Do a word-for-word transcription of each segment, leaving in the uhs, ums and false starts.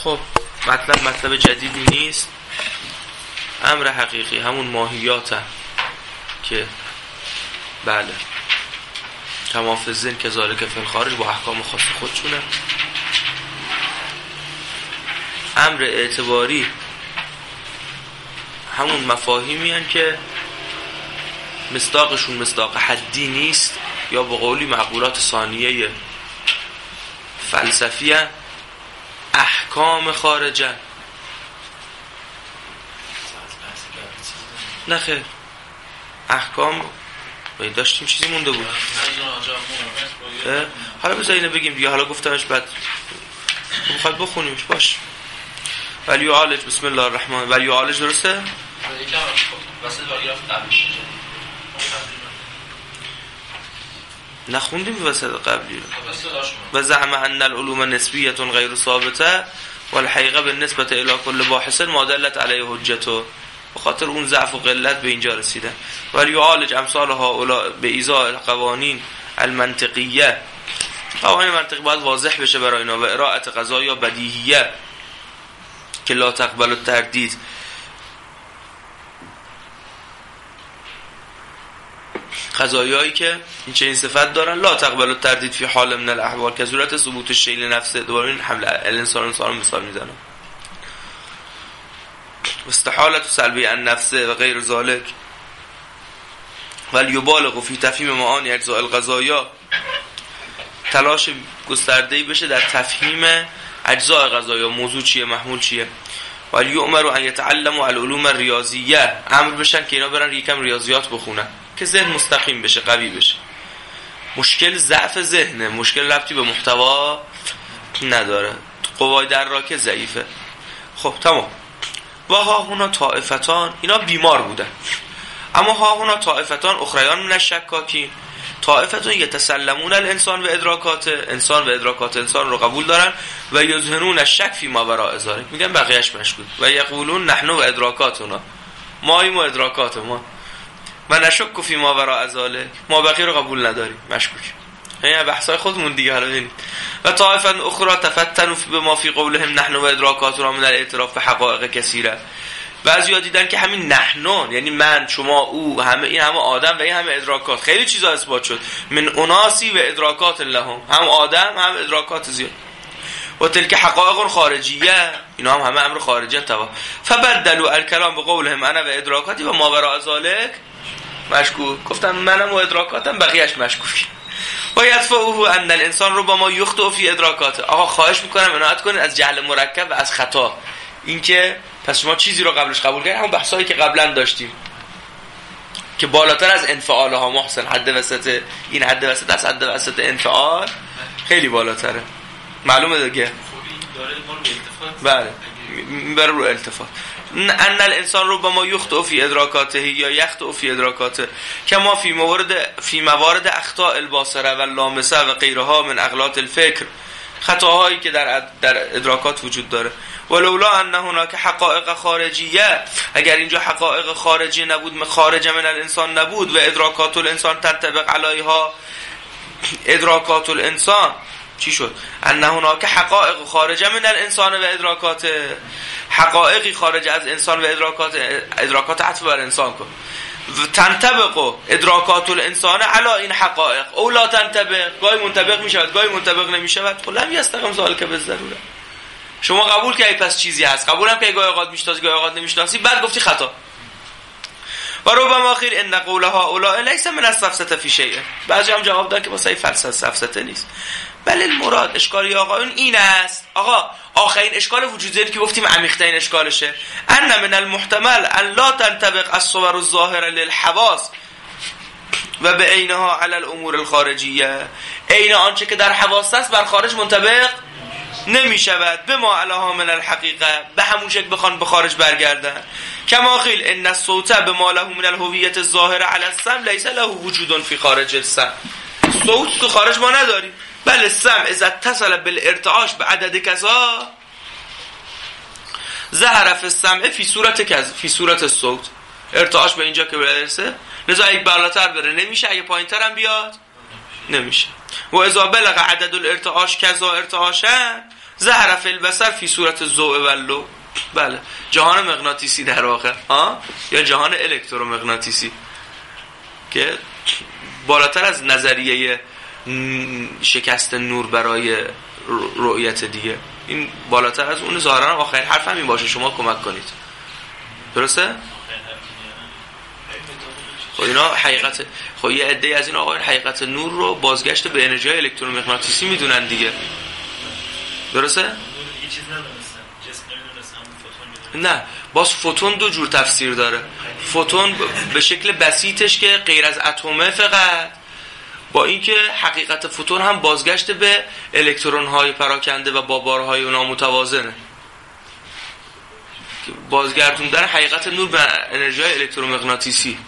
خب مطلب مطلب جدیدی نیست، امر حقیقی همون ماهیات هم. که بله کما فی الظن کذالک فی الخارج با احکام خاص خودشونه. امر اعتباری همون مفاهیمی هن که مصداقشون مصداق حدی نیست، یا به قولی معقولات ثانیه فلسفی هن. احکام خارجه نه خیر، احکام داشتیم چیزی مونده بود. حالا بذار اینو بگیم دیگه، حالا گفتمش بعد میخواد بخونیمش باش. ولی عالج بسم الله الرحمن ولی عالج درسته؟ نخوندیم وسط قبلی و زعم ان العلوم نسبیه غیر ثابته والحقیقه بالنسبه الى كل باحث ما دلت علیه حجته. به خاطر اون ضعف و قلت به اینجا رسیدن. ولی عالج امثال هؤلاء به ایضاح القوانین المنطقیه، قوانین منطقی باید واضح بشه برای اینا، و ارائه قضایا بدیهیه که لا تقبل التردید. قضایایی که این چنین صفت دارن لا تقبل التردید فی حال من الاحوال که صورت ثبوت الشیء لنفسه. دوباره این حمل الانسان انسان مثال میزنه. استحالت سلبی عن نفسه و غیر ذالک ولی یبالغ فی تفهیم معانی اجزاء القضایا، تلاش گسترده‌ای بشه در تفهیم اجزاء قضایا، موضوع چیه محمول چیه. ولی یؤمر ان یتعلموا العلوم الریاضیه، امر بشن که اینا برن یکم ریاضیات بخونن که ذهن مستقیم بشه، قوی بشه. مشکل ضعف ذهنه، مشکل ربطی به محتوا نداره، قوای دراکه ضعیفه. خب تمام. و ها هنا طائفتان، اینا بیمار بودن، اما ها هنا طائفتان اخریان من الشکاکین، طائفتون یتسلمون الانسان و ادراکات انسان و ادراکات انسان رو قبول دارن و یظهرون الشک فی ما وراء ذلک، میگن بقیه‌اش مشکوک، و یقولون نحن و ادراکاتنا، ما ایم و ادراکات ما، و نشک فی ما وراء ذلک، ما بقیه رو قبول نداریم، مشکوک. این بحثای خودمون دیگه. حالا ببینید و طائفه اخرى تفتنوا بما فی قولهم نحن و ادراکاتنا من الاعتراف به حقایق کثیره. بعضیا دیدن که همین نحن یعنی من، شما، او، همه این همه آدم و این همه ادراکات، خیلی چیزا اثبات شد. من اناسی و ادراکات لهم، هم آدم هم ادراکات زیاد. و تلک حقایق خارجیه، اینا هم همه امر خارجی تبع. فبدلوا الکلام به قولهم انا و ادراکاتی و ما وراء ذلک مشکوک. گفتن منم و ادراکاتم، بقیه‌اش مشکوک. و یدفعه ان الانسان ربما یخطئ فی ادراکاته. آقا خواهش میکنم عنایت کنید از جهل مرکب و از خطا. اینکه پس شما چیزی رو قبلش قبول کردید، همون بحثایی که قبلا داشتیم که بالاتر از انفعال ها محسن، حد وسط، این حد وسط از حد وسط انفعال خیلی بالاتره، معلومه دیگه. بله بر رو التفات. ان الانسان ربما یخطئ فی ادراکاته یا یخطئ فی ادراکاته کما فی موارد فی موارد اخطاء الباصره و اللامسه و غیرها من اغلاط الفکر، خطاهایی که در در ادراکات وجود داره. ولولا ان هناک حقایق خارجیه، اگر اینجا حقایق خارجی نبود، خارج من الانسان نبود، و ادراکات الانسان تنطبق علیها ادراکات الانسان، چی شد؟ ان هناک حقایق خارج من الانسان و ادراکات، حقایقی خارج از انسان و ادراکات، ادراکات عطف بر انسان کن. تنطبق ادراکات الانسان علی این حقایق او لا تنطبق، گاهی منطبق می شود گاهی منطبق نمی شود. لم یستقم ذلک بالضروره. شما قبول کردی پس چیزی هست، قبول هم که گاهی اوقات میشناسی گاهی اوقات نمیشناسی، بعد گفتی خطا. و ربما خیر ان قولها اولئک لیس من السفسطه فی شیء. بعضی هم جواب دادن که واسه فلسفه سفسطه نیست، بل المراد اشکالی آقایون این است. آقا آخرین اشکال وجود داره که گفتیم عمیق‌ترین اشکالشه، ان من المحتمل ان لا تنطبق الصور الظاهره للحواس و به عینها علی الامور الخارجیه، عین آنچه که در حواس است بر خارج منطبق نمی شود. به ما علاها من الحقیقه، به همون شکل بخوان به خارج برگردن. کما قیل ان الصوت بما له من الهویت الظاهره علی السمع لیس له وجود فی خارج السمع. صوت تو خارج ما نداریم، بل السمع اذا اتصل بالارتعاش بعدد کذا ظهر فی السمع فی صورت کذا فی صورت الصوت. ارتعاش به اینجا که برسه، لذا اگه بالاتر بره نمیشه، اگه پایینتر هم بیاد نمیشه. و اذا بلغ عدد الارتعاش کذا ارتعاشا ظهر فی البصر فی صورت ضوء واللو. بله، جهان مغناطیسی در واقع ها، یا جهان الکترومغناطیسی که بالاتر از نظریه شکست نور برای رؤیت دیگه، این بالاتر از اون. ظاهرا آخرین حرف هم این باشه، شما کمک کنید. درسته؟ خب اینا حقیقت، خب یه عده‌ای از این آقایون حقیقت نور رو بازگشت به انرژی الکترومغناطیسی میدونن دیگه. درسته؟ یه چیز ندونستم، جسم نمیدونستم فوتون. نه، باز فوتون دو جور تفسیر داره. فوتون به شکل بسیطش که غیر از اتمه فقط، با اینکه حقیقت فوتون هم بازگشت به الکترون های پراکنده و با بارهای اونا متوازنه، بازگردوندن حقیقت نور به انرژی الکترومغناطیسی.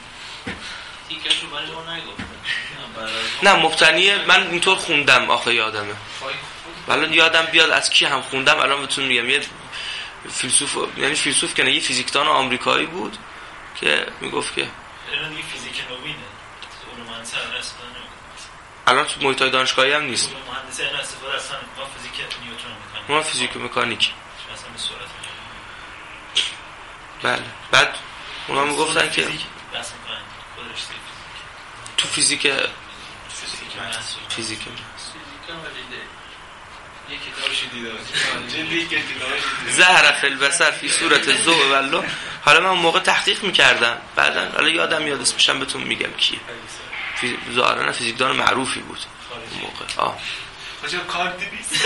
نه مبتنیه، من اینطور خوندم آخه یادمه، الان یادم بیاد از کی هم خوندم الان بهتون میگم. یه فیلسوف، یعنی فیلسوف که نه، یه فیزیکدان آمریکایی بود که میگفت که الان دیگه فیزیک نوینه، اون مهندسی استفاده نمیکنه. الان تو محیط‌های دانشگاهی هم نیست. مهندسی الان استفاده اصلا ما فیزیک نیوتن میکنیم. ما فیزیک مکانیک. اصلا به صورت بله. بعد اونا میگفتن که بس میکنن خودش تو فیزیک فیزیک فیزیک یک کتابش دیدم ظهر فی البصر فی صورت ضوء واللو. حالا من اون موقع تحقیق میکردم، بعدن حالا یادم میاد اسمشم بهتون میگم کیه. ظاهرا فیزیکدان معروفی بود اون موقع. آه کجا کارت نیست.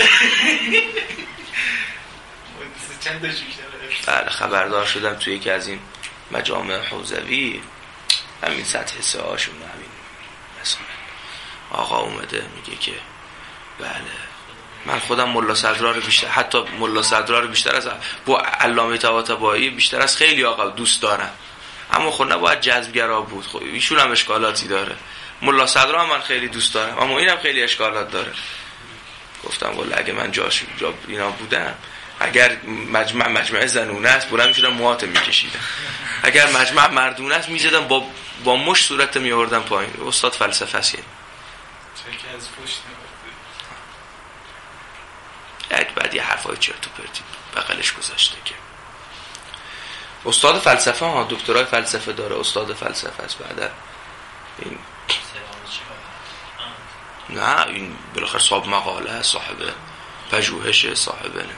چند تا بیشتر. بله، خبردار شدم توی یکی از این مجامع حوزوی همین سطح حسه هاشون همین مثلا آقا اومده میگه که بله من خودم ملا صدرا رو بیشتر، حتی ملا صدرا رو بیشتر از با علامه طباطبایی بیشتر از خیلی آقا دوست دارم، اما خب نباید جذبگرا بود. خب ایشون هم اشکالاتی داره، ملا صدرا هم من خیلی دوست دارم، اما اینم خیلی اشکالات داره. گفتم والله اگه من جاش جا اینا بودم، اگر مجمع مجمع زنونه است بلند میشدم موهات میکشیدم، اگر مجمع مردونه است میزدم با با مش صورت میآوردم پایین. استاد فلسفه است، چه که از پشت یک بعد یه حرفای چرت و پرتی بغلش گذاشته که استاد فلسفه ها، دکترای فلسفه داره، استاد فلسفه است. بعد این نه این بالاخره صاحب مقاله، صاحب پژوهش، صاحب نه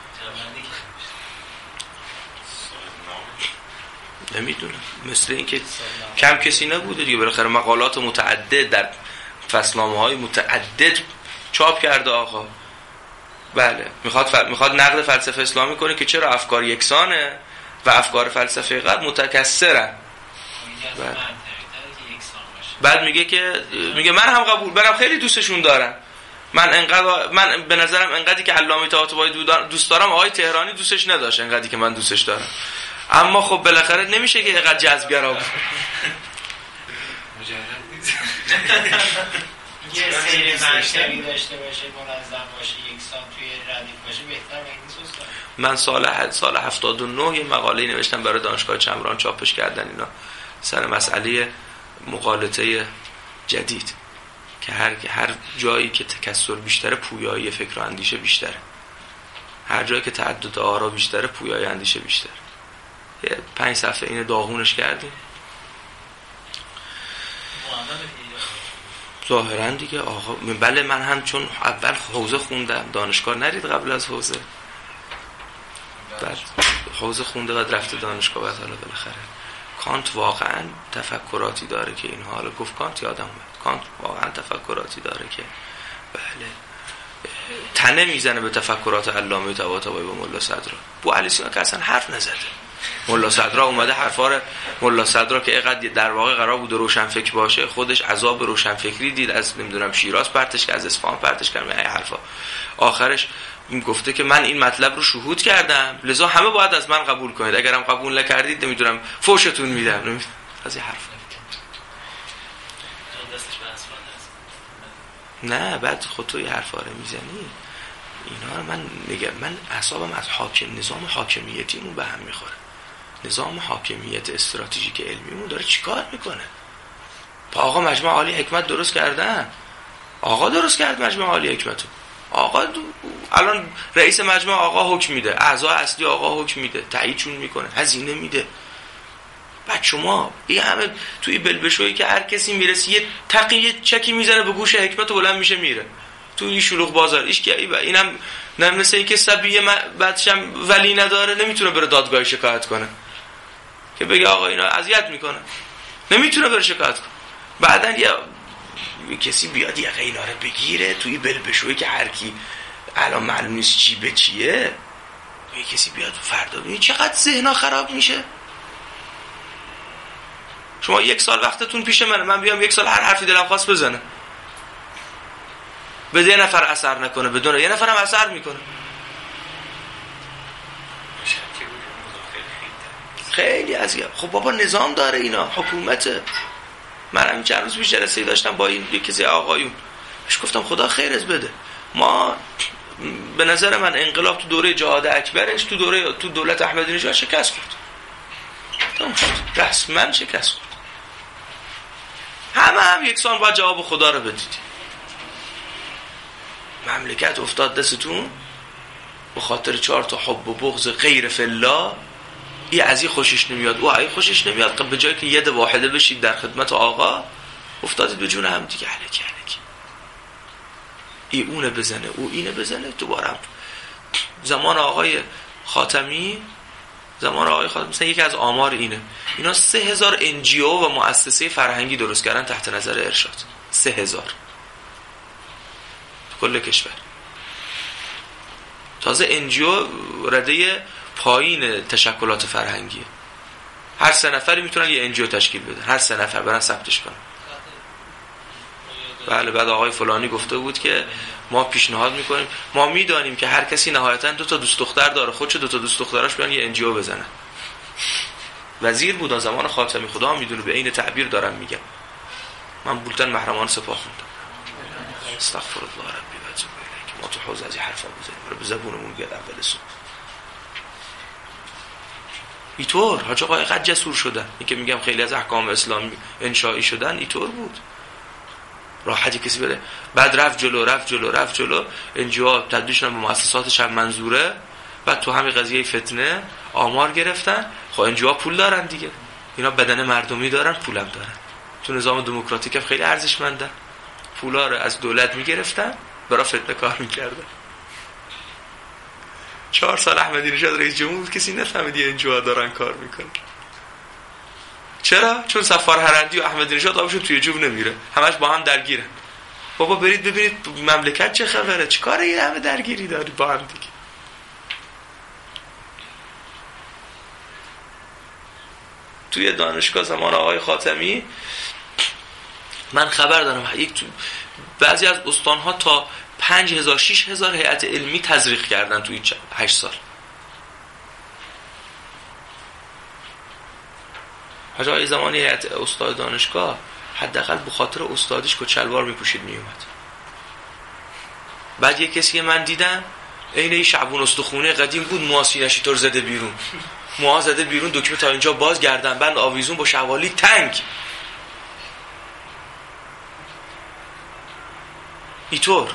نمیدونم، مثل این که کم کسی نبوده دیگه، بالاخره مقالات متعدد در فصلنامه‌های متعدد چاپ کرده آقا. بله، میخواد ف... میخواد نقد فلسفه اسلامی کنه که چرا افکار یکسانه و افکار فلسفه غرب متکثرن. بله. بعد میگه که میگه من هم قبول، منم خیلی دوستشون دارم، من انقدر من به نظرم انقدری که علامه طباطبایی دوست دارم آقای تهرانی دوستش نداشت انقدری که من دوستش دارم، اما خب بالاخره نمیشه که اینقدر جذبگرا بود. یه سری مکتبی داشته باشه، منظم باشه، یکسان توی ردیف باشه، بهتر نیست. من سال سال هفتاد و نه یه مقاله نوشتم برای دانشگاه چمران، چاپش کردن اینا سر مسئله مغالطه جدید که هر هر جایی که تکثر بیشتره پویایی فکر و اندیشه بیشتره، هر جایی که تعدد آرا بیشتره پویایی اندیشه بیشتره. یه پنج صفحه اینو داغونش کردیم ظاهرا دیگه آقا. بله من هم چون اول حوزه خوندم، دانشگاه نرید قبل از حوزه، بعد حوزه خونده و رفته دانشگاه، بعد حالا بالاخره کانت واقعا تفکراتی داره که این حالا گفت کانت یادم اومد، کانت واقعا تفکراتی داره که بله تنه میزنه به تفکرات علامه طباطبایی و ملا صدرا. بو علی سینا که اصلا حرف نزده، ملا صدرا اومده حرفا رو، ملا صدرا که اینقدر در واقع قرار بود روشنفکر باشه، خودش عذاب روشنفکری دید، از نمیدونم شیراز پرتش کرد، از اصفهان پرتش کرد، این حرفا. آخرش گفته که من این مطلب رو شهود کردم، لذا همه باید از من قبول کنید، اگرم قبول نکردید نمیدونم فوشتون میدم. از این حرف نه، بعد خود تو یه حرفا رو میزنی اینا رو من میگم، من اعصابم از حاکم نظام حاکمیتیمون به هم میخوره. نظام حاکمیت استراتژیک علمیمون داره چیکار میکنه؟ با آقا مجمع عالی حکمت درست کردن، آقا درست کرد مجمع عالی حکمتو، آقا دو... الان رئیس مجمع آقا حکم میده، اعضا اصلی آقا حکم میده، تاییدشون میکنه، هزینه میده. بعد شما این همه توی بلبشویی که هر کسی میرسه یه تقیه چکی میزنه به گوش حکمت و بلند میشه میره تو این شلوغ بازار. ایش که اینم نه مثل این که سبیه بعدشم ولی نداره نمیتونه بره دادگاه شکایت کنه که بگه آقا اینا اذیت میکنه، نمیتونه بره شکایت کنه. بعدن یه کسی بیاد یقه اینا رو بگیره توی بلبشویی که هر کی الان معلوم نیست چی به چیه، یه کسی بیاد فردا ببین چقدر ذهنا خراب میشه. شما یک سال وقتتون پیش منه، من بیام یک سال هر حرفی دلم خواست بزنه، به یه نفر اثر نکنه، بدون یه نفر هم اثر میکنه. خیلی عجیبه. خب بابا نظام داره، اینا حکومته. من همین چند روز پیش جلسه‌ای داشتم با این کسی آقایون، بهش گفتم خدا خیرت بده، ما به نظر من انقلاب تو دوره جهاد اکبرش تو دوره تو دولت احمدی نژاد شکست خورد، تمام شد، رسما شکست خورد. همه هم یکسان باید جواب خدا رو بدید. مملکت افتاد دستتون به خاطر چهار تا حب و بغض غیر فی الله، ای از این خوشش نمیاد او ای خوشش نمیاد، به جایی که ید واحده بشید در خدمت آقا افتادید به جون هم دیگه. الکی الکی ای اونه بزنه او اینه بزنه. دوباره زمان آقای خاتمی زمان آقای خاتمی مثلا یکی از آمار اینه اینا سه هزار انجیو و مؤسسه فرهنگی درست کردن تحت نظر ارشاد. سه هزار کل کشور. تازه انجیو رده پایین تشکلات فرهنگیه، هر سه نفری میتونن یه انجیو تشکیل بدن، هر سه نفر برن ثبتش کنن. بله بعد آقای فلانی گفته بود که ما پیشنهاد میکنیم، ما میدانیم که هر کسی نهایتا دو تا دوست دختر داره، خودش دو تا دوست دختراش بیان یه انجیو بزنن. وزیر بود زمان خاتمی، خدا هم میدونه به عین تعبیر دارم میگم. من بولتن محرمان سپاه خوندم. استغفر الله ربی و اتوب الیه که ما تو حوزه از این حرفا بزنیم برای به زبونمون بیاد اول صبح. اینطور حاج آقا قد جسور شدن، این که میگم خیلی از احکام اسلامی انشایی شدن اینطور بود. راحتی کسی بره. بعد رفت جلو رفت جلو رفت جلو انجیو تبدیل شدن به مؤسسات چند منظوره. بعد تو همین قضیه فتنه آمار گرفتن. خب انجیو پول دارن دیگه، اینا بدن مردمی دارن، پولم دارن. تو نظام دموکراتیک هم خیلی ارزشمندن، پولا رو از دولت میگرفتن برای فتنه کار میکردن. چهار سال احمدی نژاد رئیس جمهور کسی نفهمید یه انجیو دارن کار میکنن. چرا؟ چون سفار هرندی و احمدی نژاد آبشون توی جوب نمیره، همش با هم درگیرن. بابا برید ببینید مملکت چه خبره، چه کاره این همه درگیری داری با هم دیگه. توی دانشگاه زمان آقای خاتمی من خبر دارم یک تو بعضی از استانها تا پنج هزار شش هزار هیئت علمی تزریق کردن توی هشت سال. حاج آقای زمانی هیئت استاد دانشگاه حداقل به خاطر استادیش کچلوار میپوشید میومد. بعد یک کسی من دیدم عین این شعبون استخونه قدیم بود، مواسینشی طور زده بیرون، موها زده بیرون، دکمه تا اینجا باز، گردن بند آویزون با شوالی تنگ. اینطور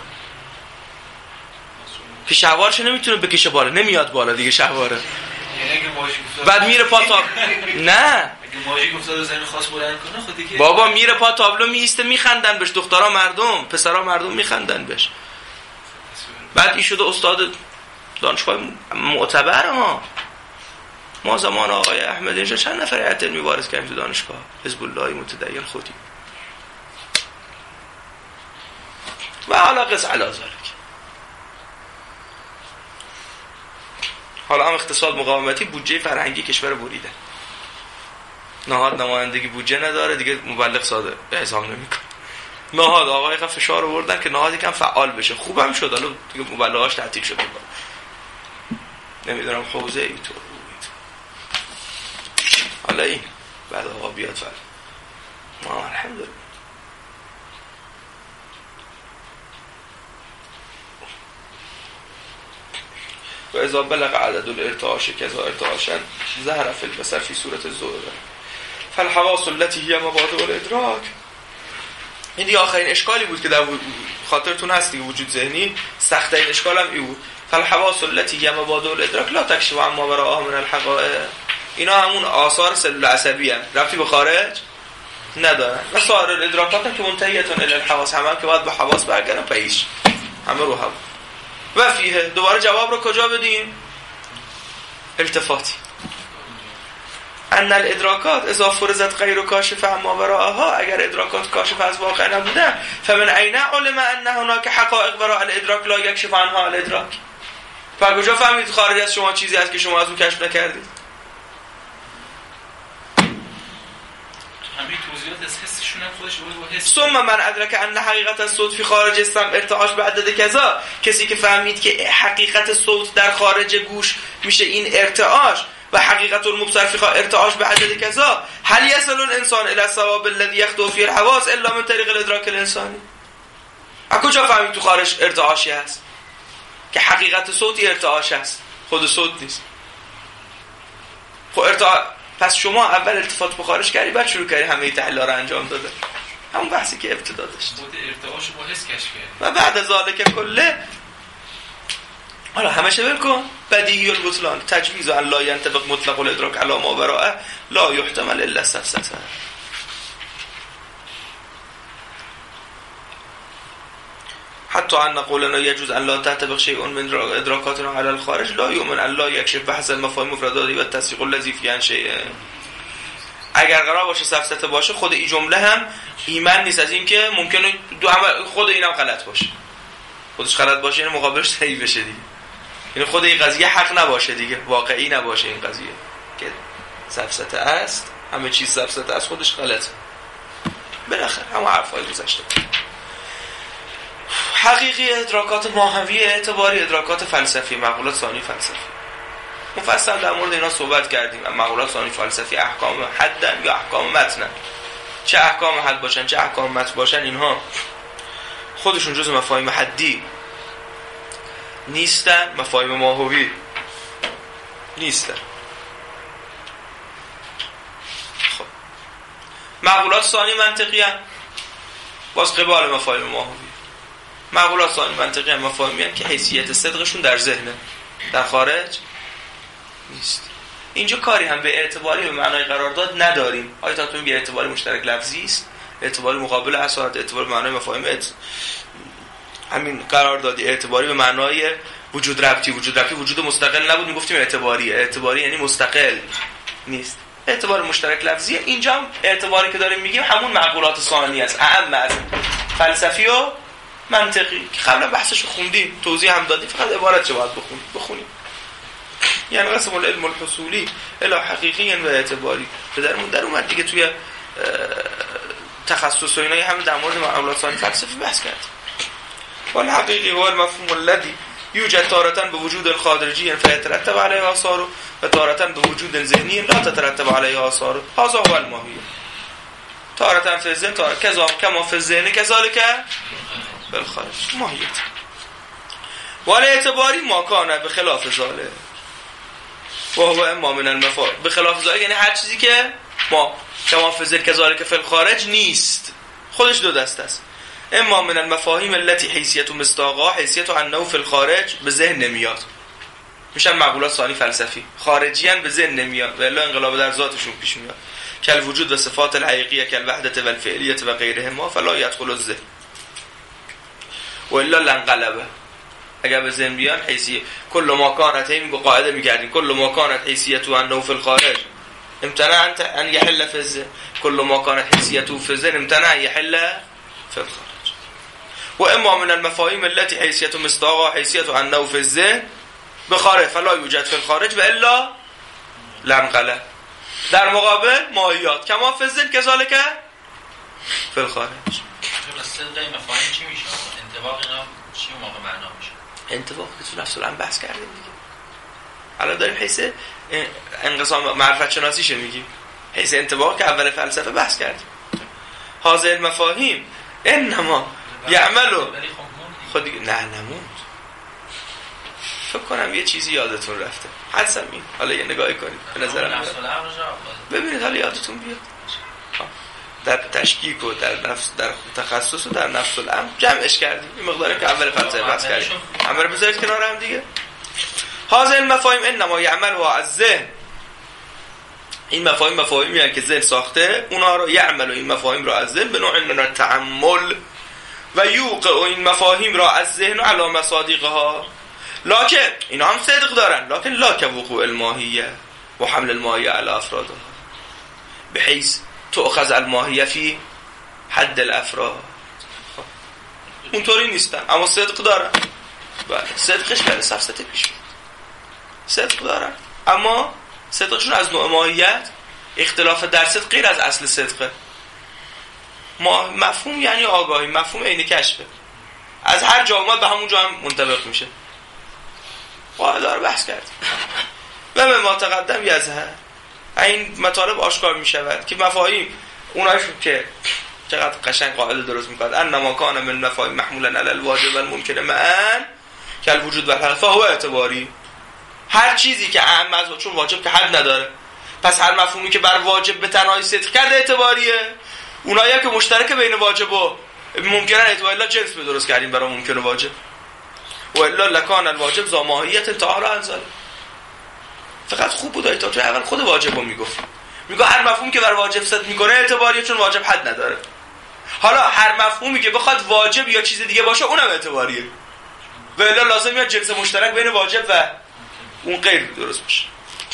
که شلوارش نمیتونه بکشه بالا، نمیاد بالا دیگه شلواره. بعد میره پا تاب نه اگه ماژیک افتاده زمین خاص بلند کنه خودی که بابا میره پا تابلو میسته میخندن بهش، دخترها مردم پسرها مردم میخندن بهش. بعد این شده استاد دانشگاه معتبر. ما ما زمان آقای احمدی نژاد چند نفر هیئت علمی وارد کردیم تو دانشگاه، حزب الله متدین خودی و حالا قص علا ذالک. حالا هم اقتصاد مقاومتی بودجه فرهنگی کشور بریدن، نهاد نمایندگی بودجه نداره دیگه، مبلغ صادر اعزام نمیکنه. نهاد آقای خف فشار آوردن که نهاد یکم فعال بشه، خوبم شد، حالا دیگه مبلغاش تعطیل شده. نمیدونم حوزه ای تو حالا این بعد آقا بیاد فرد ما الحمدلله. و اذا بلغ عدد الارتعاش كذا ارتعاشا ظهر في البصر في صورة الزهر فالحواس التي هي مبادئ الادراك این دیگه آخرین اشکالی بود که در خاطرتون هست دیگه، وجود ذهنی سخت‌ترین اشکال هم این بود. فالحواس التي هي مبادئ الادراک لا تکشف عما وراءها من الحقائق. اینا همون آثار سلول عصبی ان، ربطی به خارج ندارن. و سایر الادراکات هم که منتهیتون الی الحواس، همه هم که باید به حواس برگردن پیش، همه رو هم. و فیه دوباره جواب رو کجا بدیم؟ التفاتی. ان الادراکات اذا فرضت غیر کاشف عما وراءها، اگر ادراکات کاشف از واقع نبودن، فمن عین علم ان هناك حقائق وراء الادراک لا یکشف عنها الادراک. کجا فهمید خارج از شما چیزی هست که شما از اون کشف نکردید؟ همین توضیحات از حسشون هم خودش بود حس. ثم من ادرک ان حقیقت الصوت فی خارج السمع ارتعاش به عدد کذا، کسی که فهمید که حقیقت صوت در خارج گوش میشه این ارتعاش، و حقیقت المبصر فی ارتعاش به عدد کذا، هل یصل الانسان الى الثواب الذي يخطو فی الحواس الا من طریق الادراک الانسانی؟ از کجا فهمید تو خارج ارتعاشی هست که حقیقت صوتی ارتعاش هست، خود صوت نیست؟ خب ارتعاش، پس شما اول التفات به خارج کردی بعد شروع کردی همه تحلیل‌ها رو انجام داده، همون بحثی که ابتدا داشت. خود ارتعاش رو با حس کشف کردی و بعد از ذالک کله، حالا همشه بکن بدیهی البطلان تجویز ان لا ينطبق مطلق الادراک علی ما وراءه لا يحتمل الا السفسطه. حتی ان قولنا يجوز ان لا تنطبق شيء من ادراکاتنا على الخارج لا يؤمن ان لا يكشف بحث المفاهیم مفرداتی و التصدیق الذي فی ان شيء. اگر قرار باشه سفسطه باشه، خود این جمله هم ایمان نیست از این که ممکنه دو هم خود اینم غلط باشه، خودش غلط باشه یعنی مقابلش صحیح بشه دیگه، یعنی خود این قضیه حق نباشه دیگه، واقعی نباشه این قضیه که سفسطه است، همه چیز سفسطه است، خودش غلطه. بالاخره همه حرفای گذشته. حقیقی ادراکات ماهوی اعتباری ادراکات فلسفی، مقولات ثانی فلسفی. مفصل در مورد اینا صحبت کردیم. مقولات ثانی فلسفی احکام حدن یا احکام متنن، چه احکام حد باشن چه احکام متن باشن، اینها خودشون جزء مفاهیم حدی نیستن، مفاهیم ماهوی نیستن. خب مقولات ثانی منطقی هستند، باز قبال مفاهیم ماهوی. مقولات ثانی منطقی هم مفاهیمی هستند که حیثیت صدقشون در ذهنه، در خارج نیست. اینجا کاری هم به اعتباری به معنای قرارداد نداریم. آیا تا تو میگه اعتباری مشترک لفظی است، اعتباری مقابل اساس، اعتباری به معنای مفاهیم ات... همین قراردادی، اعتباری به معنای وجود ربطی. وجود ربطی وجود مستقل نبود، میگفتیم اعتباری. اعتباری یعنی مستقل نیست، اعتبار مشترک لفظیه. اینجا هم اعتباری که داریم میگیم همون معقولات ثانی است، اعم از فلسفی و منطقی که قبلا بحثش رو خوندیم، توضیح هم دادیم، فقط عبارت چه باید بخونیم بخونیم یعنی قسم العلم الحصولی الی حقیقی و اعتباری به درمون در اومد دیگه. توی تخصص و اینایی همه در مورد معقولات ثانی فلسفی بحث کرد. والحقیقی هو المفهوم الذي یوجد تارة بوجود خارجی فيترتب عليه آثار و تارة بوجود ذهنی لا تترتب عليه آثار. هذا هو الماهی. تارة في الذهن تارة كذا كما في الذهن كذلك بالخارج. ماهیت. ولی اعتباری ما کانه به خلاف ذاله و هو اما من المفاهیم. به خلاف ذاله یعنی هر چیزی که ما کما في الذهن كذلك في الخارج نیست، خودش دو دسته است. اما من المفاهیم التي حیثیت مستاقا، حیثیت انه فی الخارج به ذهن نمیاد، میشن مقولات ثانی فلسفی. خارجیان به ذهن نمیاد و الا انقلاب در ذاتشون پیش میاد. کل وجود و صفات الحقیقیه کل وحدت و الفعلیت و غیرهما فلا يدخل الذهن و الا لانقلبه. اگر به ذهن بیان حیثیت کل ما کانت، همین قاعده میگردیم، کل ما کانت حیثیت انه فی الخارج امتنع ان يحل في الذهن، کل ما کانت حیثیته فی الذهن امتنع ان يحل في الخارج. و اما من المفاهیم التي حیثیت مستاقا حیثیت انه فی الذهن بخارج فلا یوجد فی الخارج و الا لانقلب. در مقابل ماهیات کما فی الذهن كذلك فی الخارج. اصلا مفاهیم چی میشه؟ انطباق اینا چی موقع معنا میشه؟ انطباق که تو نفس الان بحث کردیم دیگه. الان داریم حیث انقسام معرفت شناسیشه میگیم، حیث انطباق که اول فلسفه بحث کردیم. هذه المفاهیم انما یعملو خود دیگه نه نموند. فکر کنم یه چیزی یادتون رفته، حدسم این، حالا یه نگاهی کنید به نظرم ببینید حالا یادتون بیاد. در تشکیک و در نفس در تخصص و در نفس الامر جمعش کردیم. این مقداری که اول فلسفه بحث کردیم همه رو بذارید کنار هم دیگه. هذه المفاهیم انما یعملها از ذهن، این مفاهیم مفاهیمی هستند که ذهن ساخته، اونها رو یعمل و این مفاهیم رو از ذهن به نوع من التأمل و یوقع و این مفاهیم را از ذهن و علی مصادیقها، لکن اینا هم صدق دارن، لکن لا که وقوع الماهیه و حمل الماهیه علی افرادها بحیث تؤخذ الماهیه فی حد الافراد. اونطوری نیستن اما صدق دارن. بله صدقش بله سفسطه پیش بود، صدق دارن اما صدقشون از نوع ماهیت اختلاف در صدق غیر از اصل صدقه. ما مفهوم یعنی آگاهی، مفهوم عین کشفه، از هر جا اومد به همون جا هم منطبق میشه. قاعده رو بحث کردیم و به ما تقدم یظهر این مطالب آشکار میشود که مفاهیم اوناشون که چقدر قشنگ قاعده درست میکنه انما کان من مفاهیم محمولا علی الواجب والممکن معا کالوجود والحدث فهو اعتباری. هر چیزی که اهم از چون واجب که حد نداره، پس هر مفهومی که بر واجب به تنهایی صدق کرده اعتباریه. اونایی که مشترک بین واجب و ممکنه اعتبار الله جنس به درست کردیم برای ممکن و واجب و الا لکان الواجب ذا ماهیت تعالی انزل. فقط خوب بود تا تو اول خود واجب رو میگفت، میگه هر مفهومی که بر واجب صدق میکنه اعتباریه چون واجب حد نداره. حالا هر مفهومی که بخواد واجب یا چیز دیگه باشه اونم اعتباریه و الا لازم میاد جنس مشترک بین واجب و اون غیر درست بشه.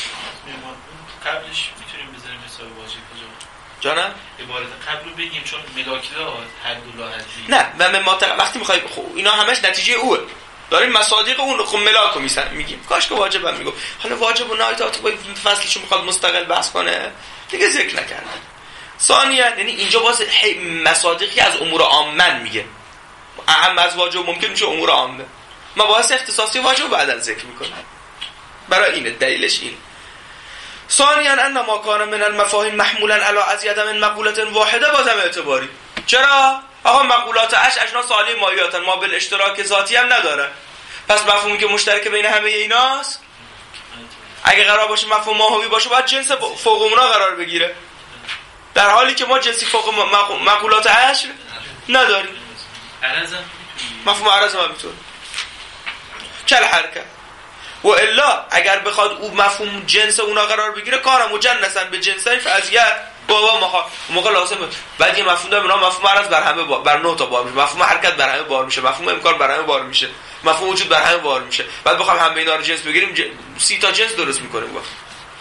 قبلش میتونیم بذاریم حساب واجب کجا؟ جانم عبارت قبل رو بگیم چون ملاکی‌ها حد و لا حدی. نه من ما وقتی میخوای خب اینا همش نتیجه اوه، داریم مصادیق اون خب ملاکو میسن میگیم کاش که واجبم میگم. حالا واجب و نایت تو فصلشو میخواد مستقل بحث کنه دیگه ذکر نکردن. ثانیاً یعنی اینجا باز مصادیقی از امور عامه میگه، اهم از واجب ممکن میشه امور عامه، مباحث اختصاصی واجب بعداً ذکر میکنه. برای اینه دلیلش این. ثانیاً ان ما کان من المفاهیم محمولا علی ازید من مقوله واحده بازم اعتباری. چرا؟ آقا مقولات اش اجناس عالی ماهیاتن، ما بالاشتراک ذاتی هم نداره، پس مفهومی که مشترک بین همه ایناست اگه قرار باشه مفهوم ماهوی باشه باید جنس فوق اونا قرار بگیره، در حالی که ما جنسی فوق مقولات اش نداریم. عرضم مفهوم عرض هم میتونه کل حرکت و الا اگر بخواد او مفهوم جنس اونا قرار بگیره کارم مجنسا به جنسای فعضیت بابا مخا موقع لازمه. بعد یه مفهوم داره اونا مفهوم عرض بر همه بار، بر نه تا بار میشه، مفهوم حرکت بر همه بار میشه، مفهوم امکان بر همه بار میشه، مفهوم وجود بر همه بار میشه. بعد بخوام همه اینا رو جنس بگیریم ج... سی تا جنس درست میکنیم با.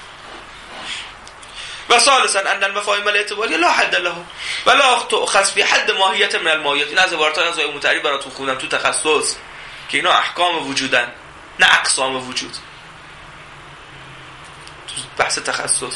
و ثالثا ان المفاهیم الاعتباريه لا حد له ولا تؤخذ في حد ماهیت من الماهیات. این از عبارات از متعریف براتون خوندم تو تخصص که اینا احکام وجودن نه اقسام وجود، تو بحث تخصص.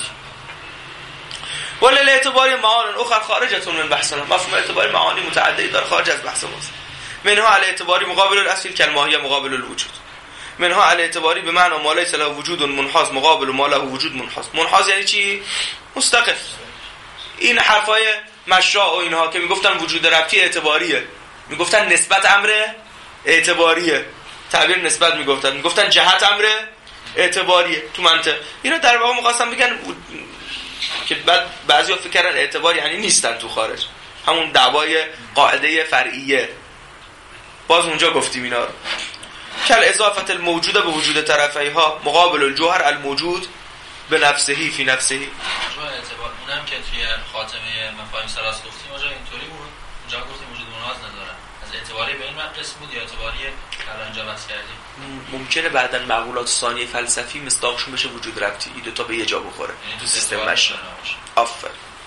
ولی اعتباری معانی اخر خارجتون من بحثنا، مفهوم اعتباری معانی متعددی داره خارج از بحث ماست. منها علی اعتباری مقابل الاصل کالماهیه مقابل الوجود، منها علی اعتباری به معنی ما لیس له وجود منحاز مقابل ما له وجود منحاز. منحاز یعنی چی؟ مستقل. این حرفای مشاء و اینها که میگفتن وجود ربطی اعتباریه، میگفتن نسبت امر اعتباریه، تعبیر نسبت میگفتن، میگفتن جهت امر اعتباریه تو منطق. اینا در واقع می‌خواستن بگن که بعد بعضیا فکر کردن اعتبار یعنی نیستن تو خارج، همون دعوای قاعده فرعیه. باز اونجا گفتیم اینا رو کل اضافت الموجوده به وجود طرفیها مقابل الجوهر الموجود به نفسهی فی نفسهی. اونجا اعتبار اونم که توی خاتمه مفاهیم سلاس گفتیم اونجا اینطوری بود، اونجا گفتیم وجود منحاز نداره. از اعتباری به این قسم بود یا اعتباری الان اینجا بحث کردیم؟ ممکنه بعداً مقولات ثانی فلسفی مصداقشون بشه وجود ربطی، این دو تا به یه جا بخوره تو سیستم مشی. آفر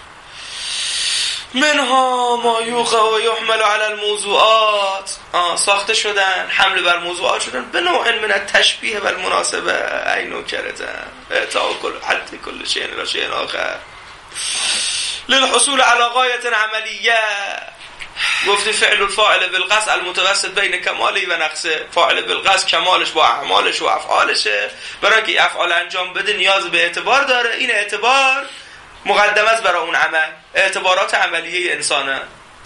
منها ما یوقع و یحمل علی الموضوعات، ساخته شدن حمل بر موضوعات شدن به نوع من التشبیه و المناسبه اینو کردن اعطاء کل حد کل شیء الى شیء آخر للحصول علی غایه عملیه. گفتی فعل الفاعل بالقصد المتوسط بین کمالی و نقصه. فاعل بالقصد کمالش با اعمالش و افعالشه، برای که افعال انجام بده نیاز به اعتبار داره، این اعتبار مقدم است برای اون عمل. اعتبارات عملیه انسانه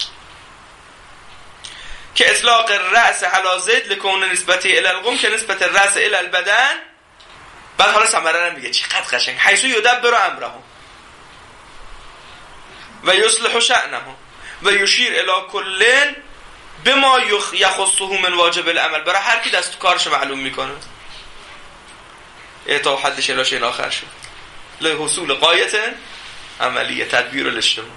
که اطلاق رأس علی زید لکون نسبتی الی القوم که نسبت رأس الی البدن. بعد حالا ثمره رو میگه چقدر قشنگ، حیث یدبر امرهم، و یصلح شأنه و یشیر الی کل بما یخصه من واجب العمل. برای هر کی دست کارش معلوم میکنه اعطا حدش الی شیء آخر شد لحصول غایت عملیه تدبیر الاجتماع.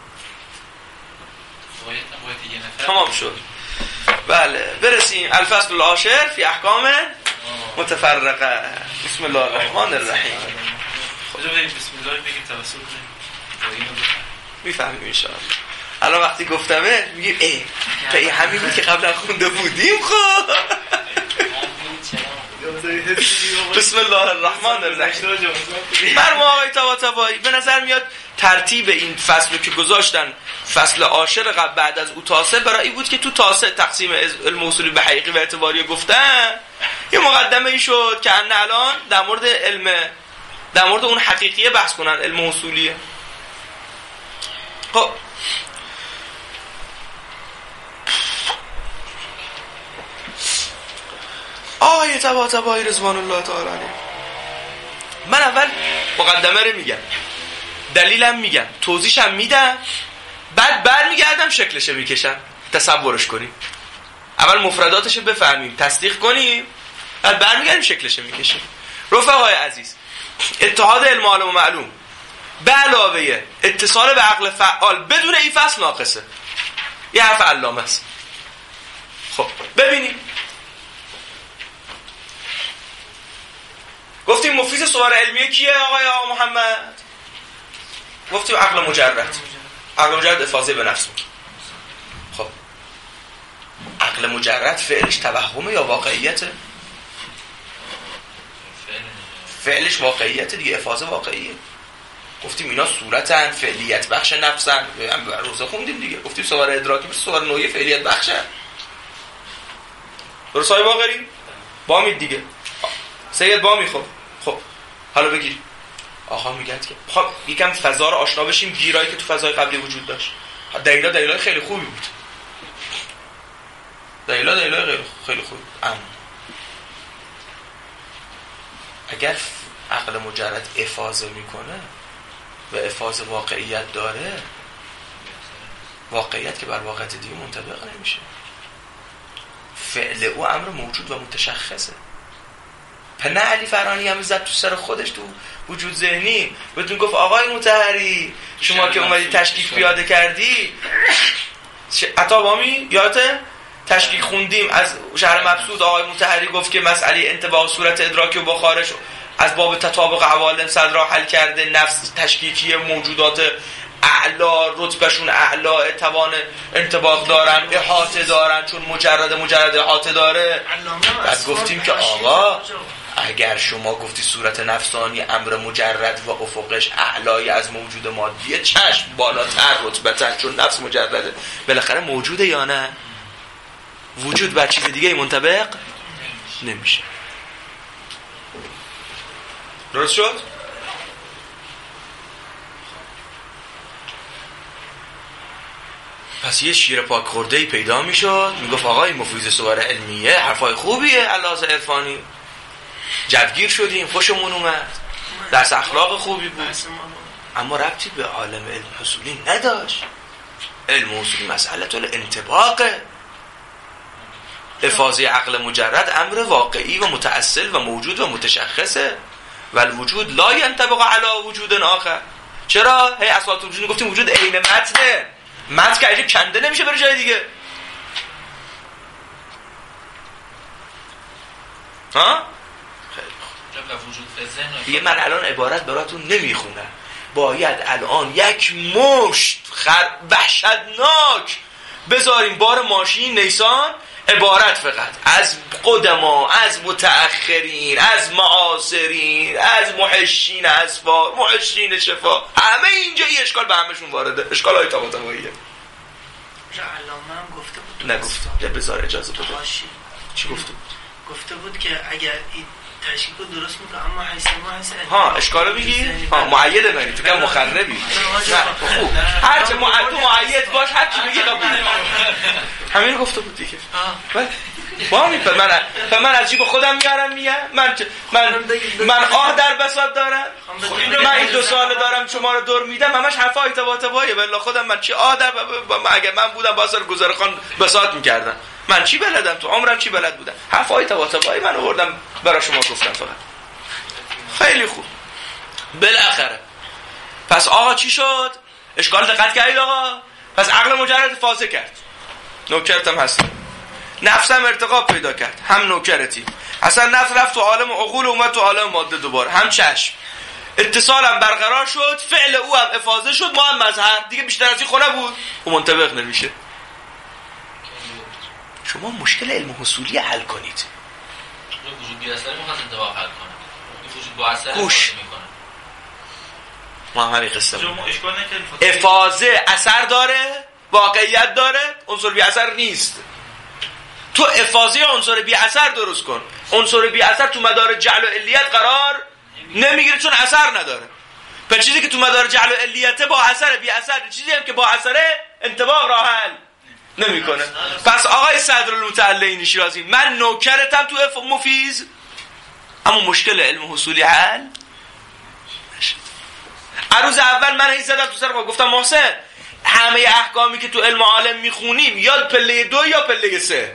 تمام شد. بله برسیم الفصل العاشر فی احکام متفرقه. بسم الله الرحمن الرحیم. خدا بسم الله بگیم توسل کنیم میفهمیم ان شاء الله. الان وقتی گفتمه میگیم ای تا این همین بود که قبلا خونده بودیم. خب بسم الله الرحمن الرحیم. مرحوم آقای طباطبایی به نظر میاد ترتیب این فصل که گذاشتن فصل عاشر قبل بعد از او تاسع برای این بود که تو تاسع تقسیم علم اصولی به حقیقی و اعتباری گفتن. یه مقدمه ای شد که ان الان در مورد علم در مورد اون حقیقیه بحث کنن، علم اصولیه. خب آقای طباطبایی رضوان الله تعالی علیه، من اول مقدمه رو میگم، دلیلم میگم، توضیحشم میدم، بعد برمیگردم شکلشو میکشم تصورش کنیم. اول مفرداتشو بفهمیم، تصدیق کنیم، بعد برمیگردیم شکلشو میکشیم. رفقای عزیز، اتحاد علم عالم و معلوم به علاوه اتصال به عقل فعال بدون این فصل ناقصه. یه حرف علامه است. خب ببینیم، گفتیم مفیز صور علمیه کیه آقای آقا محمد؟ گفتیم عقل مجرد. عقل مجرد افاضه به نفس بود. خب عقل مجرد فعلش توهمه یا واقعیته؟ فعلش واقعیته دیگه، افاضه واقعیه. گفتیم اینا صورتن، فعلیت بخش نفسن. روزه خوندیم دیگه، گفتیم صور ادراکی به صور نوعی فعلیت بخشه. درست های باقری؟ بامی دیگه سید بامی. خب خب حالا بگیر آقا میگه که خب یکم فضا رو آشنا بشیم، گیرایی که تو فضای قبلی وجود داشت. دلیلا دلیلای خیلی خوبی بود، دلیلا دلیلای خیلی خوبی. اما اگر عقل مجرد افاضه میکنه و افاضه واقعیت داره، واقعیت که بر واقعیت دیگه منطبق نمیشه. فعل او امر موجود و متشخصه. پنه علی فرانی هم زد تو سر خودش تو وجود ذهنی، بهتون گفت آقای مطهری شما که اومدی تشکیک پیاده کردی، عطا بامی یادته تشکیک خوندیم از شهر مبسوط، آقای مطهری گفت که مسئله انطباق صورت ادراکی و بخارش از باب تطابق عوالم صدرا حل کرده. نفس تشکیکی موجودات اعلا رتبهشون اعلا توان انطباق دارن، احاطه دارن، چون مجرد مجرد احاطه داره. بعد گفتیم که آقا اگر شما گفتی صورت نفسانی امر مجرد و افقش اعلای از موجود مادیه، چشم بالاتر رتبتن چون نفس مجرده، بالاخره موجوده یا نه؟ وجود بر چیز دیگه منطبق نمیشه. درست شد؟ پس یه شیر پاک خورده‌ای پیدا میشد، میگفت آقای مفیض صور علمیه حرفای خوبیه، علاوه عرفانی جوگیر شدیم، خوشمون اومد، درس اخلاق خوبی بود، اما ربطی به عالم علم حصولی نداشت. علم حصولی مسئله طول انطباقه. افاضه عقل مجرد امر واقعی و متأصل و موجود و متشخصه، والوجود لا ينطبق على وجود آخر. چرا؟ هی اساس وجود گفتیم وجود عین متنه، متن که عجیب کنده نمیشه بره جای دیگه. ها؟ دیگه من الان عبارت براتون نمیخونم، باید الان یک مشت خر وحشتناک بذاریم بار ماشین نیسان، عبارت فقط از قدما، از متأخرین، از معاصرین، از محشین اسفار، محشین شفا، همه اینجا این اشکال به همشون وارده. اشکال های طباطباییه. علامه هم گفته بود. نگفته. بذار اجازه بده. چی گفته بود؟ گفته بود که اگر این تشکیک رو درست میکنه اما حیث ما حیث ها اشکالو میگی؟ ها معیده نگی تو که مخربی. نه خوب. هر چه معید تو معید باش، هر چی میگی قبول. همین گفته بود دیگه. با می من من از جیب خودم میارم میگم من من من آه در بساط دارم. من این دو سال دارم شما رو دور میدم همش حرفای تباتبایه. والله خودم من چی آه در اگه من بودم با سر گذرخان بساط میکردم. من چی بلدم تو عمرم چی بلد بودم؟ حرفای تباتبایی من آوردم برای شما گفتم فقط. خیلی خوب. بالاخره پس آقا چی شد؟ اشکال دقت کردید آقا؟ پس عقل مجرد فاسد کرد. نوکرتم هست. نفسم ارتقا پیدا کرد. هم نوکرتی. اصلا نفس رفت تو عالم عقول اومد تو عالم ماده دوباره. هم چشم. اتصالم برقرار شد. فعل او هم افاضه شد. ما هم مظهر. دیگه بیشتر از این خونه بود. و منطبق نمیشه. شما مشکل علم حصولی حل کنید. وجود بی اثر میخواد انطباق حل کنه. وجود با اثر گوش میکنه. ما همین قصه بود. اشکال نکردیم. افاضه اثر داره، واقعیت داره، عنصر بی اثر نیست. تو افاضه عنصر بی اثر درست کن. عنصر بی اثر تو مدار جعل و علیت قرار نمیگیره چون اثر نداره. پس چیزی که تو مدار جعل و علیت با اثر بی اثر، چیزی هم که با اثره انطباق راه حل نمیکنه. پس آقای صدرالمتعلین شیرازی من نوکرتم تو اف مفیز، اما مشکل علم حصولی حل عروض اول من هی زدم تو سر خود گفتم محسن همه احکامی که تو علم عالم میخونیم یا پله دو یا پله سه،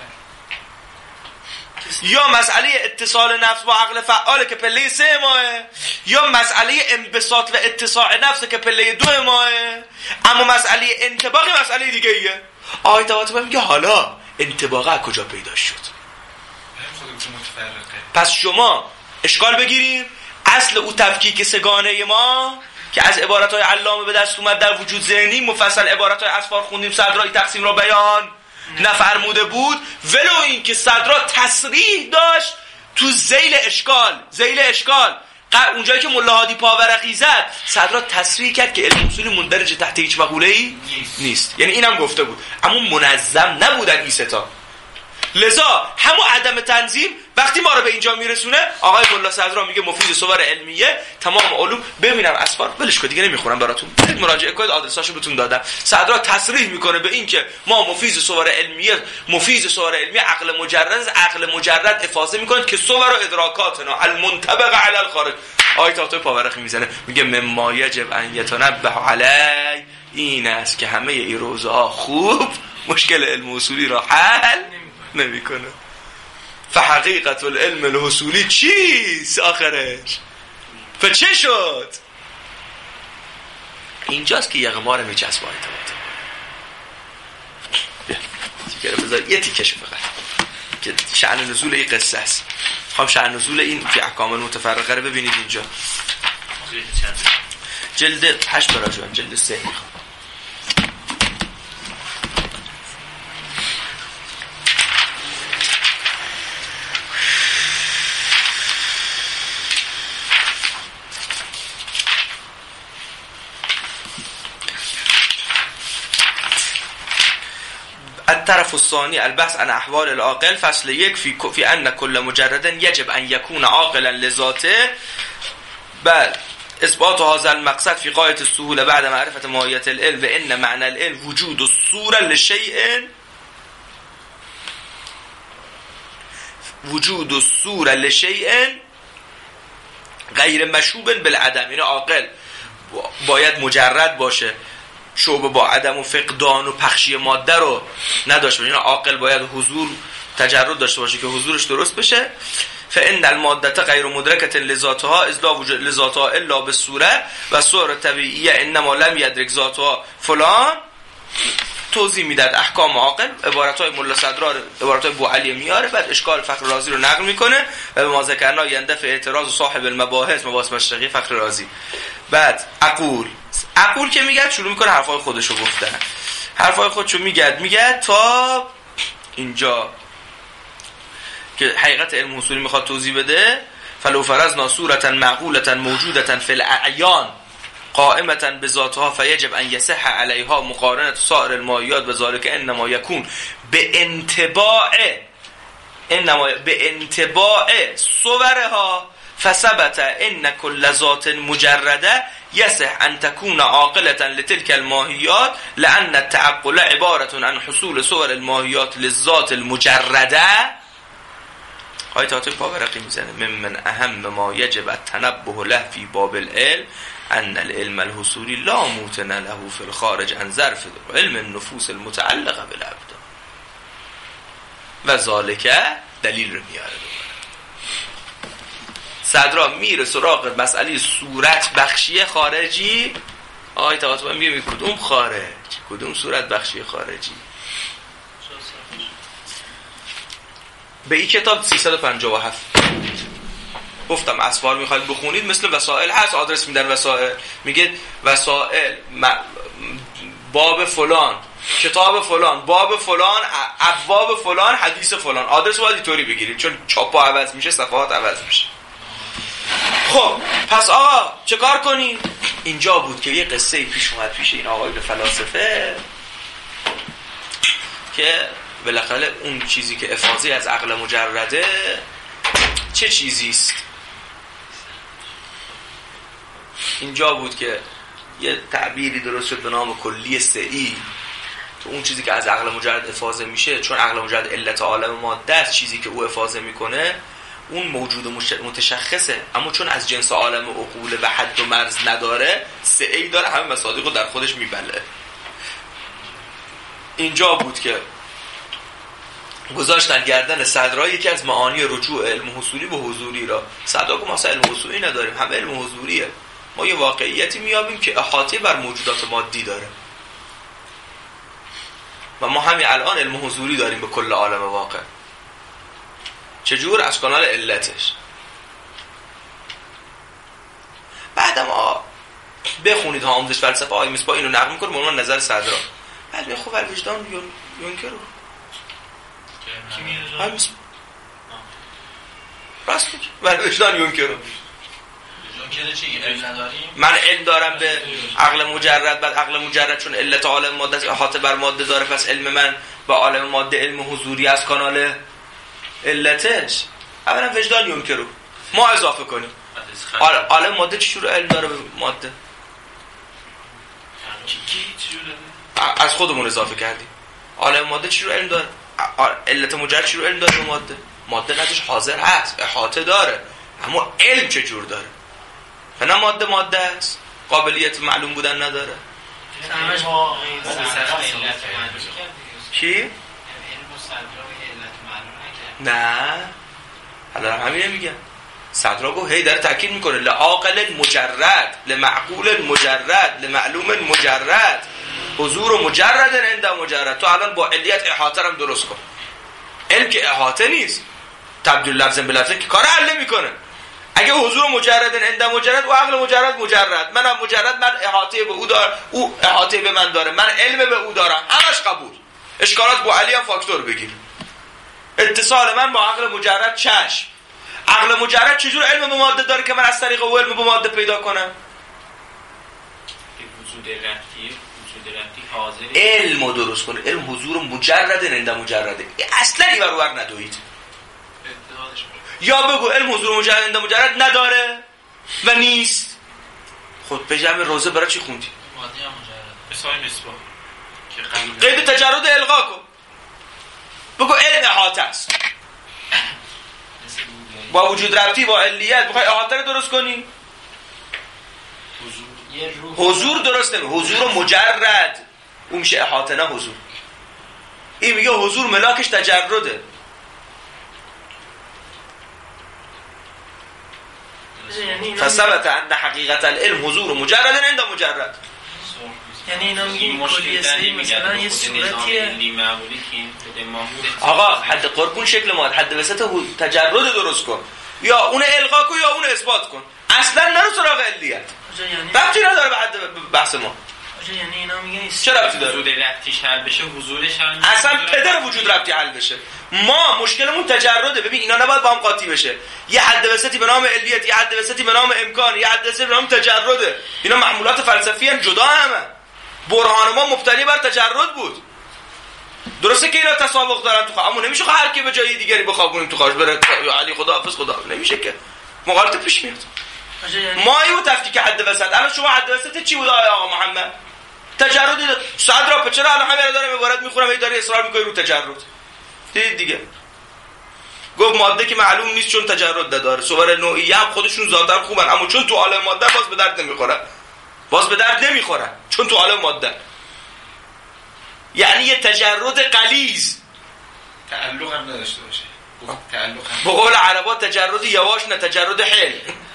یا مسئله اتصال نفس با عقل فعاله که پله سه ماه، یا مسئله انبساط و اتساع نفس که پله دو ماه، اما مسئله انطباقی مسئله دیگه ایه. آقای طباطبایی میگه حالا انطباقه از کجا پیدا شد؟ پس شما اشکال بگیریم اصل او تفکیک سگانه ما که از عبارتهای علامه به دست اومد در وجود ذهنی مفصل عبارتهای اسفار خوندیم صدرای تقسیم را بیان نفرموده بود، ولو این که صدرا تصریح داشت تو ذیل اشکال ذیل اشکال اونجایی که ملا هادی پاورقی زد صدرا تصریح کرد که علم اصولی مندرج تحت هیچ مقوله‌ای نیست. یعنی اینم گفته بود اما منظم نبودن این ستا. لذا همون عدم تنظیم وقتی ما رو به اینجا میرسونه آقای ملا صدرا میگه مفید صور علمیه تمام علوم ببینم اسفار ولش کن دیگه نمیخونم براتون برید مراجعه کنید آدرساشو بهتون دادم. صدرا تصریح میکنه به این که ما مفید صور علمیه مفید صور علمیه عقل مجرد عقل مجرد افاضه میکنه که صور و ادراکاتنا المنطبق علی الخارج. آقای طاطوی پاورقی میزنه میگه مما یجب ان یتنبه علی این است که همه این روزها خوب مشکل علم اصولی را حل نمیکنه. فحقیقت العلم الحصولی چیست آخرش؟ فچه شد؟ اینجاست که یغمار میچسبه های تیکره بذار یه تیکش فقط که شأن نزول این قصه است. خواهم شأن نزول این که احکام متفرقه رو ببینید اینجا جلد هشت براجوان جلد سه میخوام الطرف الثاني البحث عن احوال العاقل فصل یک في في ان كل مجرد يجب ان يكون عاقلا لذاته. بل اثبات هذا المقصد في غاية السهولة بعد معرفة ماهية العلم وان معنى العلم وجود الصورة لشيء وجود الصورة لشيء غیر مشوب بالعدم. یعنی عاقل باید مجرد باشه شعبه با عدم و فقدان و پخشی ماده رو نداشته باشه. یعنی عاقل باید حضور تجرد داشته باشه که حضورش درست بشه. فان الماده غیر مدرکه لذاتها اذ لا وجود لذاتها الا بالصوره و صور طبیعیه انما لم یدرک ذاتها فلان. توضیح میداد احکام عاقل عبارتای ملا صدرا عبارتای ابو علی میاره بعد اشکال فخر رازی رو نقل میکنه و به ما ذکرنا یندفع اعتراض صاحب المباحث مباحث مشرقی فخر رازی. بعد اقول اقول که میگه شروع میکنه حرفای خودشو گفتن حرفای خودشو میگه میگه تا اینجا که حقیقت علم اصولی میخواد توضیح بده. فلو فرضنا صورتا معقولتا موجودتا فی الاعیان قائمتا بذاتها فیجب ان یصح علیها مقارنه سایر المایات بذلك انما یکون به انطباع انما به انطباع صورها فثبت ان كل ذات مجرده يصح أن تكون عاقلة لتلك الماهيات لأن التعقل عبارة عن حصول صور الماهيات للذات المجردة. های تاطی پاورقی میزنه من اهم ما یجب التنبه له فی باب العلم ان العلم الحصولی لا موطن له فی الخارج عن ظرف علم النفوس المتعلقه بالابدان و ذالک دلیل رو میاره. صدرا میره سراغ مسئله صورت بخشی خارجی. آقای طاطی میگه کدوم خارج، کدوم صورت بخشی خارجی؟ به این کتاب سیصد و پنجاه و هفت گفتم اسفار میخواید بخونید مثل وسائل هست، آدرس میدن وسائل، میگه وسائل باب فلان، کتاب فلان، باب فلان، ابواب فلان، حدیث فلان. آدرس باید اینطوری بگیرید چون چاپا عوض میشه، صفحات عوض میشه. خب پس آقا چه کار کنیم؟ اینجا بود که یه قصه پیش اومد پیش این آقای فلاسفه که بالاخره اون چیزی که افاضی از عقل مجرده چه چیزی است. اینجا بود که یه تعبیری درست شد به نام کلی سعی. تو اون چیزی که از عقل مجرد افاضه میشه، چون عقل مجرد علت عالم ماده است، چیزی که او افاضه میکنه اون موجود متشخصه، اما چون از جنس عالم عقول و حد و مرز نداره، سعی داره، همه مصادیق رو در خودش میبله. اینجا بود که گذاشتن گردن صدرا یکی از معانی رجوع علم حصولی به حضوری را. صدرا که ما اصلا علم حصولی نداریم، همه علم حضوریه. ما یه واقعیتی میابیم که احاطه بر موجودات مادی داره و ما همین الان علم حضوری داریم به کل عالم واقع. چجور؟ از کانال علتش. بعد ما بخونید ها آموزش فلسفه آقای مصباح اینو نقل میکنه به عنوان نظر صدرا. بعد می خب الوجدان یونکر رو کی میره؟ آقای مصباح راست میگه الوجدان یونکر رو. یونکر چی؟ علم نداریم؟ من علم دارم به عقل مجرد، بعد عقل مجرد چون علت عالم ماده احاطه بر ماده داره، پس علم من با عالم ماده علم حضوری از کانال علتش. اولا وجدان یونکر رو ما اضافه کنیم. عالم ماده چجور علم داره به ماده؟ از خودمون اضافه کردیم. عالم ماده چجور علم داره؟ علت مجرد چجور علم داره به ماده؟ ماده ندش حاضر هست، احاطه داره، اما علم چجور داره؟ نه ماده ماده است، قابلیت معلوم بودن نداره. همش با علت معلوم چی؟ علم صدرا به علت معلوم نکرد. نه حالا همینه میگم. صدرا گفت هی داره تاکید میکنه لعاقل مجرد، لمعقول مجرد، لمعلوم مجرد، حضور مجرد عند مجرد. تو الان با علیت احاطه هم درست کن. علم که احاطه نیست، تبدیل لفظ به لفظ که کار حل میکنه. اگه حضور مجرد عند مجرد و عقل مجرد مجرد، منم مجرد، من احاطه به او دارم، او احاطه به من داره، من علم به او دارم، همش قبول. اشکالات با علی هم فاکتور بگیر. اتصال من با عقل مجرد چشم. عقل مجرد چجور علم به ماده داره که من از طریق او علم به ماده پیدا کنم؟ وجود رفتی، وجود رفتی حاضر علم رو درست کنه. علم حضور مجرد عند مجرده. اصلا این برابر ندوید. یا بگو علم حضور مجرد عند مجرد نداره و نیست. خود به جمع روزه برای چی خوندی؟ مادی هم مجرد. مثال مصباح که قید تجرد الغا کن. بگو علم احاطه است. با وجود ربطی با علیت بخوای احاطه رو درست کنی؟ حضور درست نمی. حضور مجرد اون میشه احاطه، نه حضور. این میگه حضور ملاکش تجرده. فثبت ان حقیقت العلم حضور مجرد عند مجرد. یعنی اینا میگن کلیه سری مثلا یه صورتیه. آقا حد قربون شکل ما حد وسط تجرد درست کن، یا اون الغا کن یا اون اثبات کن. اصلا نرو سراغ علیت. ربطی نداره به حد بحث ما. یعنی اینا میگن چه ربطی داره؟ وجود ربطیش حل بشه، حضورش هم اصلا پدر وجود ربطی حل بشه. ما مشکلمون تجرده. ببین اینا نباید با هم قاطی بشه. یه حد وسطی به نام علیت، یه حد وسطی به نام امکان، یه حد وسطی به نام تجرده. اینا معمولات فلسفی ان جدا همه. برهان ما مبتنی بر تجرد بود. درسته که اینا تسابق دارن تو خواه، اما نمیشه هر کی به جای دیگری بخوابونیم تو خواهش بره علی خدا حافظ خدا، نمیشه که مقالطه پیش میاد. مایی و تفکیک حد وسط. الان شما حد وسط چی بود آقا محمد؟ تجرد صد را چرا الان همه داره عبارت میخونم هی داری اصرار میکنی رو تجرد. دیدید دیگه گفت ماده که معلوم نیست چون تجرد داره. صور نوعیه هم خودشون ذاتاً خوبن اما چون تو عالم ماده باز به درد نمیخورن. باز به درد نمیخورن چون تو عالم ماده. یعنی یه تجرد غلیظ تعلق هم نداشته باشه. تعلق هم. به قول عربا تجرد یواش نه تجرد حل.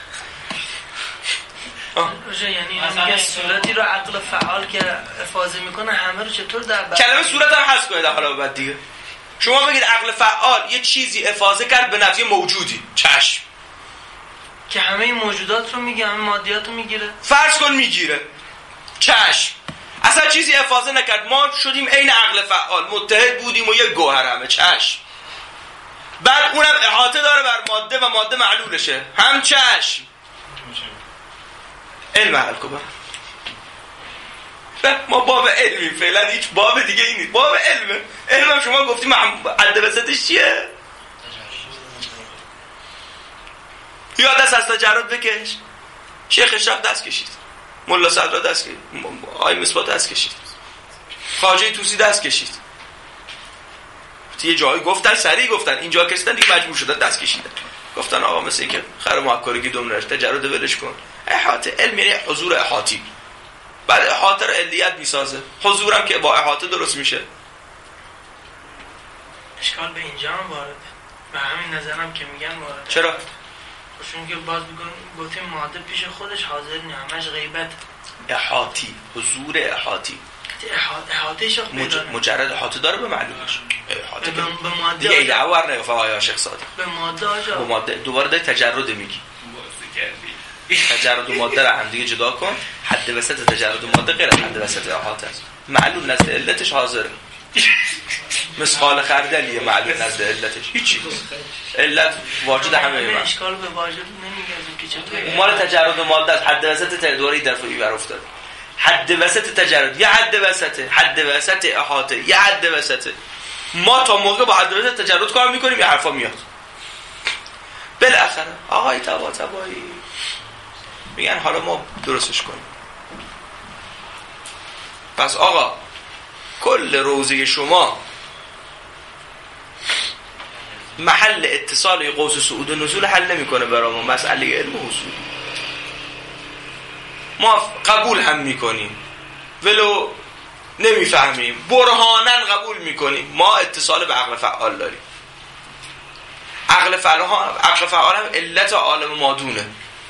یعنی میگه صورتی رو عقل فعال که افاضه میکنه همه رو چطور در بر کلمه صورت هم حذف کنید حالا بعد دیگه. شما بگید عقل فعال یه چیزی افاضه کرد به نفی موجودی. چشم. که همه این موجودات رو میگه، همه مادیات رو میگیره. فرض کن میگیره. چشم. اصلا چیزی افاضه نکرد ما شدیم عین عقل فعال متحد بودیم و یک گوهر همه. چشم. بعد اونم احاطه داره بر ماده و ماده معلولشه. هم چشم. علم عقل کبر. ما باب علمی فعلا هیچ باب دیگه این نیست. باب علمه. علم شما گفتیم حد وسطش چیه؟ یا دست از تجرد بکش. شیخ اشراق دست کشید. ملا صدرا دست کشید. آی مصباح دست کشید. خواجه طوسی دست کشید. یه جایی گفتن سریع گفتن اینجا کشیدن دیگه مجبور شدن دست کشیدن. گفتن آقا مثل این که خر محکرگی دوم نرش تجرد ولش کن. احاطه علم یعنی حضور احاطی. بعد احاطه رو علیت میسازه. حضورم که با احاطه درست میشه. اشکال به اینجا هم وارده. به همین نظرم که میگن وارده. چرا؟ چون که باز بگن گفتیم ماده پیش خودش حاضر نیه همش غیبت. احاطی حضور احاطی احاطهش مج... مجرد احاطه داره به معلومش احاطه به, به ماده دیگه ایده اور نه فقای شیخ صادق به ماده آجا به ماده دوباره داری تجرد میگی تجرد و ماده رو هم دیگه جدا کن. حد وسط تجرد و ماده غیر از حد وسط احاطه است. معلوم نزد علتش حاضره. مثقال خردلیه معلوم نزد علتش هیچی. علت واجد همه من اشکال به واجد نمیگردیم که چطور اون مال تجرد و ماده است. حد وسط دوره درفعی بر افتاد. حد وسط تجرد یه حد وسطه، حد وسط احاطه یه حد وسطه. ما تا موقع با حد وسط تجرد کار میکنیم یه حرفا میاد. بالاخره آقای تبا تبایی میگن حالا ما درستش کنیم. پس آقا کل روزه شما محل اتصال قوس صعود و نزول حل نمیکنه برای ما مسئله علم و اصول. ما قبول هم میکنیم ولو نمیفهمیم برهانن قبول میکنیم ما اتصال به عقل فعال داریم. عقل فعال عقل فعال هم علت عالم مادونه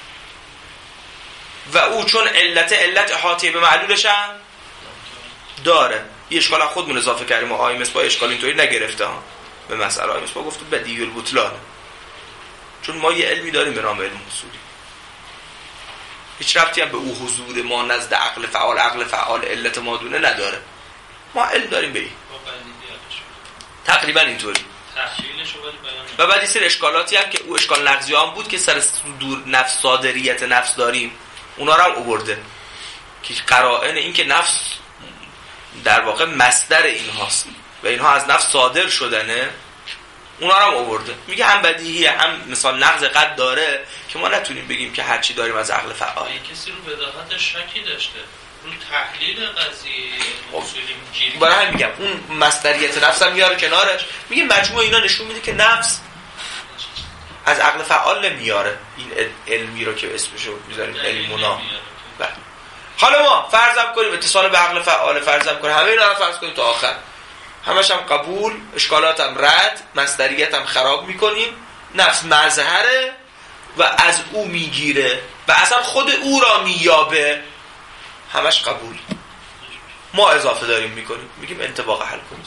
و او چون علت علت احاطه به معلولش هم داره. یه اشکال خودمون اضافه کردیم و آقای مصباح اشکال اینطوری نگرفته ها به مسئله. آقای مصباح گفت بدیهی البطلان چون ما یه علمی داریم به نام علم اصولی هیچ ربطی هم به او حضور ما نزد عقل فعال عقل فعال علت مادونه نداره. ما علم داریم به این تقریبا اینطوری. و بعد این سر اشکالاتی هم که او اشکال نقضی هم بود که سر دور نفس صادریت نفس داریم اونا رو هم آورده که قرائن این که نفس در واقع مصدر این هاست و اینها از نفس صادر شدنه اونا رو هم آورده. میگه هم بدیهیه هم مثال نقض قد داره که ما نتونیم بگیم که هرچی داریم از عقل فعال. کسی رو بداهت شکی داشته رو تحلیل قضیه اصولی میگیری. برای هم میگم اون مصدریت نفس هم میاره کنارش. میگه مجموع اینا نشون میده که نفس از عقل فعال نمیاره. این علمی رو که اسمشو میذاریم علمونا. حالا ما فرضم کنیم اتصال به عقل فعال فرضم کنیم همه اینا رو فرض کنیم تا آخر همش هم قبول اشکالات هم رد مصدریت هم خراب میکنیم. نفس مظهره و از او میگیره و اصلا خود او را مییابه همش قبول. ما اضافه داریم میکنیم میگیم انطباق حل کنید.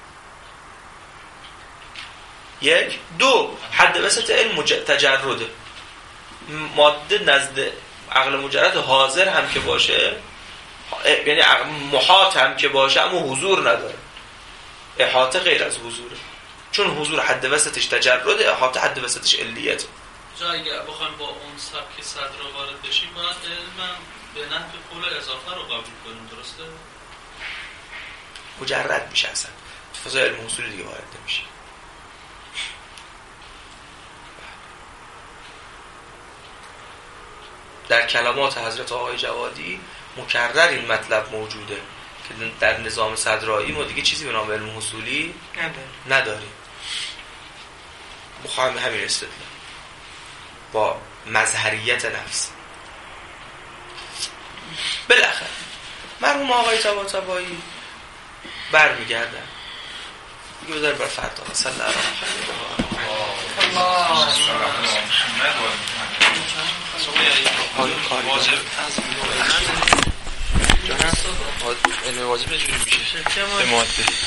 یک دو حد وسط علم مج... تجرده ماده نزد عقل مجرد حاضر هم که باشه یعنی محاط هم که باشه اما حضور نداره. احاطه غیر از حضوره چون حضور حد وسطش تجرده احاطه حد وسطش علیته. جا اگه بخوایم با اون سبک صدر وارد بشیم باید علم به نحو قول اضافه رو قبول کنیم درسته؟ مجرد میشه اصلا تو فضای علم اصولی دیگه وارد نمیشه. در کلمات حضرت آقای جوادی مکرر این مطلب موجوده که در نظام صدرایی ما دیگه چیزی به نام علم حصولی نداریم. بخواهم همین استدلال با مظهریت نفس. بالاخره مرحوم آقای طباطبایی برمیگردن دیگه بذار بر فردا صلی الله علیه و آله. واجب از علم واجب چجوری میشه؟ به ماده